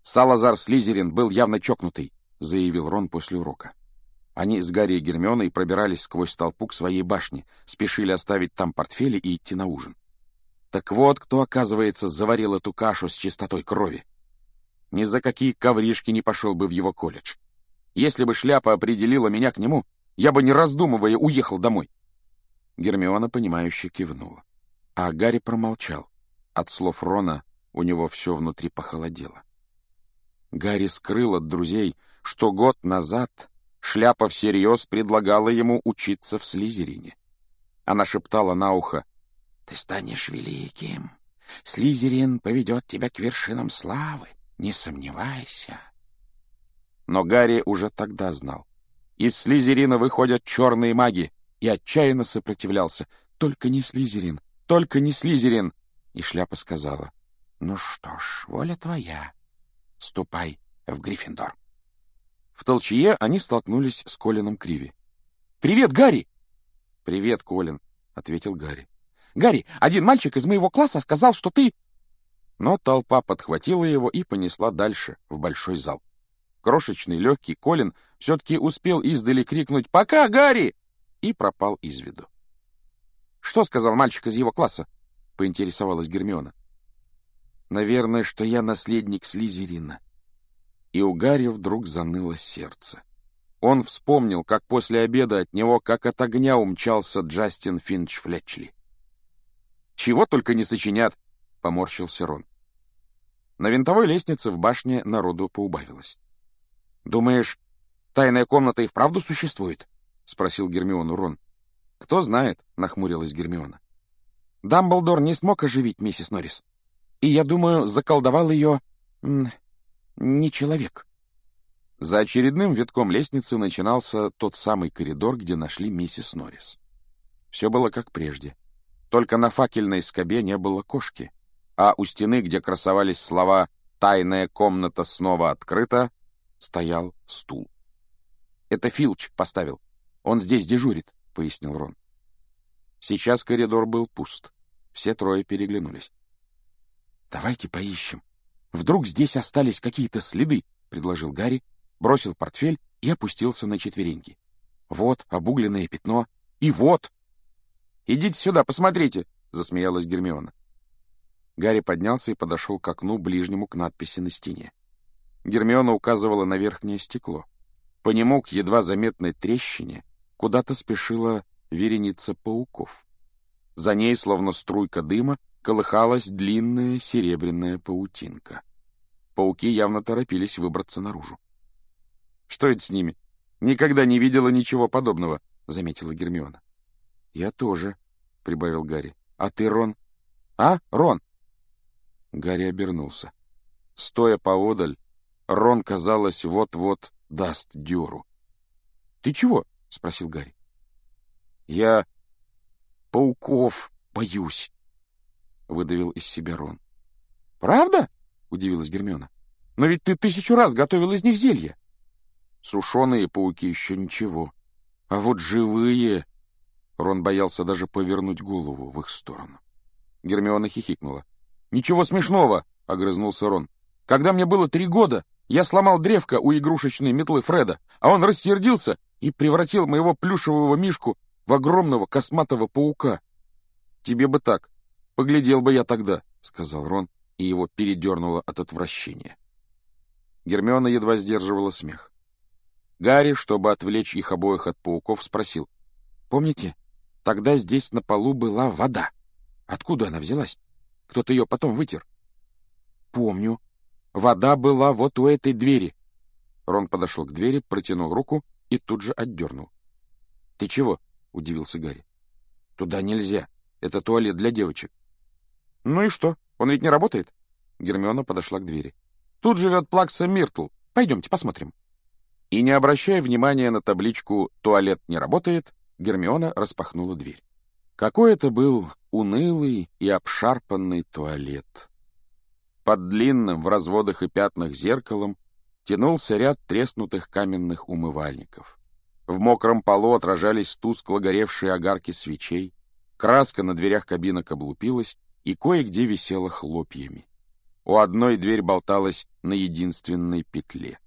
Салазар Слизерин был явно чокнутый, — заявил Рон после урока. Они с Гарри и Гермионой пробирались сквозь толпу к своей башне, спешили оставить там портфели и идти на ужин. Так вот, кто, оказывается, заварил эту кашу с чистотой крови. Ни за какие ковришки не пошел бы в его колледж. Если бы шляпа определила меня к нему, я бы, не раздумывая, уехал домой. Гермиона, понимающе кивнула. А Гарри промолчал. От слов Рона у него все внутри похолодело. Гарри скрыл от друзей, что год назад шляпа всерьез предлагала ему учиться в Слизерине. Она шептала на ухо: «Ты станешь великим. Слизерин поведет тебя к вершинам славы, не сомневайся». Но Гарри уже тогда знал. Из Слизерина выходят черные маги, и отчаянно сопротивлялся. «Только не Слизерин! Только не Слизерин!» И шляпа сказала: «Ну что ж, воля твоя. Ступай в Гриффиндор». В толчье они столкнулись с Колином Криви. «Привет, Гарри!» «Привет, Колин», — ответил Гарри. «Гарри, один мальчик из моего класса сказал, что ты...» Но толпа подхватила его и понесла дальше, в большой зал. Крошечный легкий Колин все-таки успел издали крикнуть «Пока, Гарри!» и пропал из виду. «Что сказал мальчик из его класса?» — поинтересовалась Гермиона. «Наверное, что я наследник Слизерина». И у Гарри вдруг заныло сердце. Он вспомнил, как после обеда от него, как от огня, умчался Джастин Финч-Флетчли. «Чего только не сочинят!» — поморщился Рон. На винтовой лестнице в башне народу поубавилось. «Думаешь, тайная комната и вправду существует?» — спросил Гермиону Рон. «Кто знает», — нахмурилась Гермиона. «Дамблдор не смог оживить миссис Норрис. И, я думаю, заколдовал ее... не человек». За очередным витком лестницы начинался тот самый коридор, где нашли миссис Норрис. Все было как прежде. Только на факельной скобе не было кошки, а у стены, где красовались слова «Тайная комната снова открыта», стоял стул. «Это Филч поставил. Он здесь дежурит», — пояснил Рон. Сейчас коридор был пуст. Все трое переглянулись. «Давайте поищем. Вдруг здесь остались какие-то следы», — предложил Гарри, бросил портфель и опустился на четвереньки. «Вот обугленное пятно. И вот!» «Идите сюда, посмотрите!» — засмеялась Гермиона. Гарри поднялся и подошел к окну, ближнему к надписи на стене. Гермиона указывала на верхнее стекло. По нему, к едва заметной трещине, куда-то спешила вереница пауков. За ней, словно струйка дыма, колыхалась длинная серебряная паутинка. Пауки явно торопились выбраться наружу. «Что это с ними? Никогда не видела ничего подобного», — заметила Гермиона. «Я тоже», — прибавил Гарри. «А ты, Рон?» «А, Рон?» Гарри обернулся. Стоя поодаль, Рон, казалось, вот-вот даст дёру. «Ты чего?» — спросил Гарри. «Я пауков боюсь», — выдавил из себя Рон. «Правда?» — удивилась Гермиона. «Но ведь ты 1000 раз готовил из них зелье». «Сушеные пауки еще ничего. А вот живые...» Рон боялся даже повернуть голову в их сторону. Гермиона хихикнула. «Ничего смешного!» — огрызнулся Рон. «Когда мне было 3 года, я сломал древко у игрушечной метлы Фреда, а он рассердился и превратил моего плюшевого мишку в огромного косматого паука. Тебе бы так. Поглядел бы я тогда», — сказал Рон, и его передернуло от отвращения. Гермиона едва сдерживала смех. Гарри, чтобы отвлечь их обоих от пауков, спросил. «Помните, тогда здесь на полу была вода. Откуда она взялась? Кто-то ее потом вытер». «Помню. Вода была вот у этой двери». Рон подошел к двери, протянул руку и тут же отдернул. «Ты чего?» — удивился Гарри. «Туда нельзя. Это туалет для девочек». «Ну и что? Он ведь не работает?» Гермиона подошла к двери. «Тут живет Плакса Миртл. Пойдемте посмотрим». И, не обращая внимания на табличку «Туалет не работает», Гермиона распахнула дверь. Какой это был унылый и обшарпанный туалет. Под длинным в разводах и пятнах зеркалом тянулся ряд треснутых каменных умывальников. В мокром полу отражались тускло горевшие огарки свечей, краска на дверях кабинок облупилась и кое-где висела хлопьями. У одной дверь болталась на единственной петле.